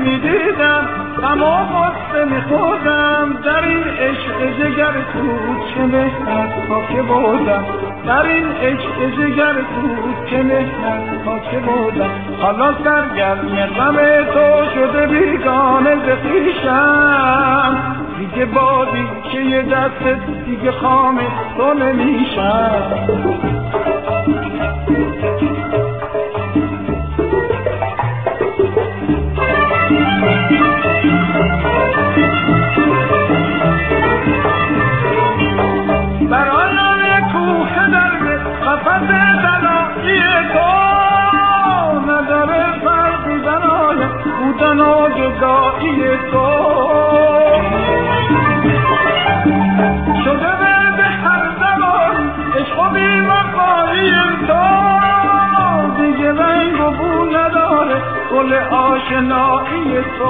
نمیدیدم غم و غصه میخوردم در این عشق جگر تو چه مهنت ها که بودم در این عشق جگر تو چه مهنت ها که بودم حالا سرگرم غم تو شده بیگانه ز خویشم دیگه بادی که یه دستت دیگه خام تو نمیشم برای کوه درد قفس دلایی تو نداره فرقی برای بودن و جدایی تو شده به هر زمان عشق و بی‌وفایی تو دیگه رنگ و بو نداره گل آشنایی تو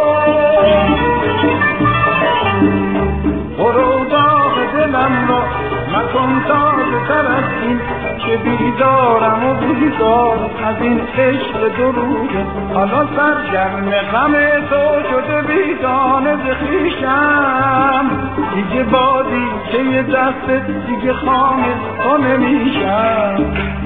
برو داغ دلم را مکن تازه تر از این که بیدارم و بیدار از این عشق دو روزه حالا سرگرم غم تو شده بیگانه ز خویشم دیگه بادی که یه دست دیگه خام تو نمیشم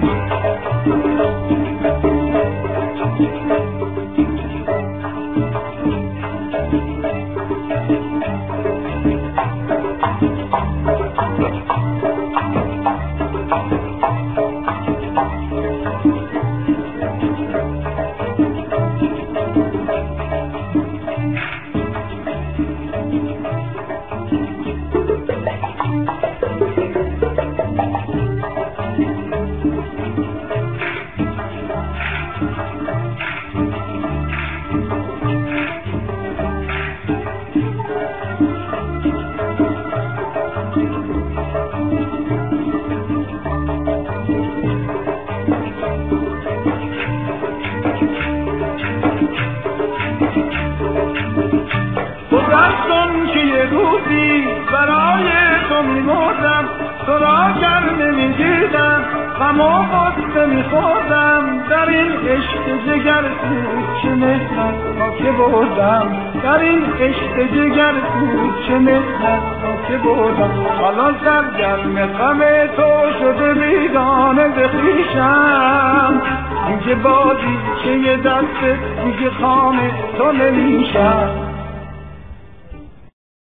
برای تو میمردم تو را گر نمیدیدم غم و غصه میخوردم در این عشق جگر تو چه مهنت ها که بردم در این عشق جگر تو چه مهنت ها که بردم حالا سرگرم غم تو شده بیگانه ز خویشم دیگه بادی که یه دست دیگه خام تو نمیشم